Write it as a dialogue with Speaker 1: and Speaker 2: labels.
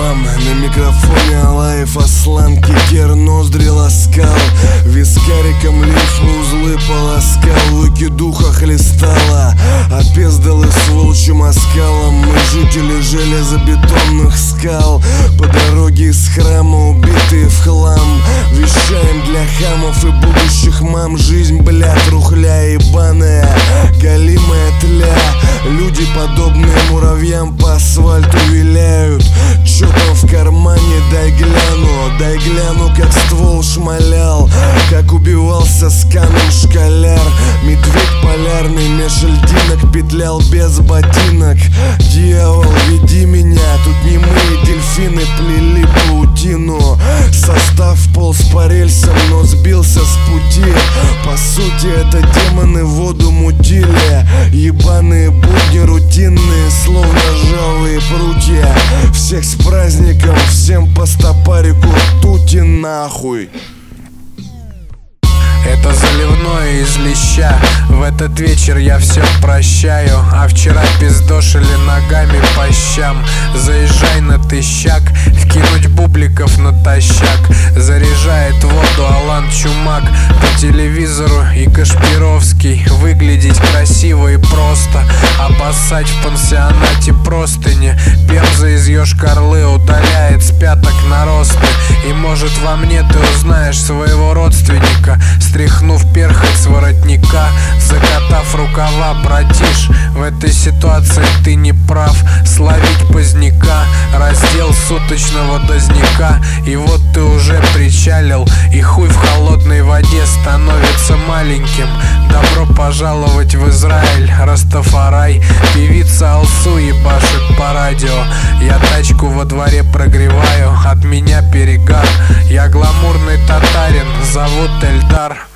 Speaker 1: хлам. На микрофоне Алаев Аслан, кикер ноздри ласкал, вискариком лимфы узлы полоскал, выкидуха хлестала, опездалы с волчьим оскалом. Мы жители железобетонных скал, по дороге из храма убитые в хлам. Вещаем для хамов и будущих мам. Жизнь, блядь, рухля ебаная, галимая тля. Люди, подобные муравьям, по асфальту виляют. Чё там в кармане, дай гляну, как ствол шмалял, как убивался с камнем школяр. Медведь полярный меж льдинок петлял без ботинок. Дьявол, веди меня, тут немые дельфины плели паутину. Состав полз по рельсам, но сбился с пути. По сути, это демоны воду мутили. Ебаные будни рутинные, словно ржавые прутья. Всех с праздником, всем по стопарику, тути нахуй.
Speaker 2: Это заливное из леща. В этот вечер я все прощаю. А вчера пиздошили ногами по щам. Заезжай на тыщак, вкинуть бубликов натощак. Заряжает воду Алан Чумак. По телевизору и Кашпировский. Выглядеть красиво и просто. Обоссать в пансионате простыни. Пемза из Йошкар-Олы удаляет с пяток наросты. И может во мне ты узнаешь своего родственника. Стряхнув перхоть с воротника, закатав рукава, братиш, в этой ситуации ты не прав. Словить поздняка, раздел суточного дозняка. И вот ты уже причалил, и хуй в холодной воде становится маленьким. Добро пожаловать в Израиль, Растафарай. Певица Алсу ебашит по радио. Я тачку во дворе прогреваю, от меня перегар. Я гламурный татарин, зовут Эльдар.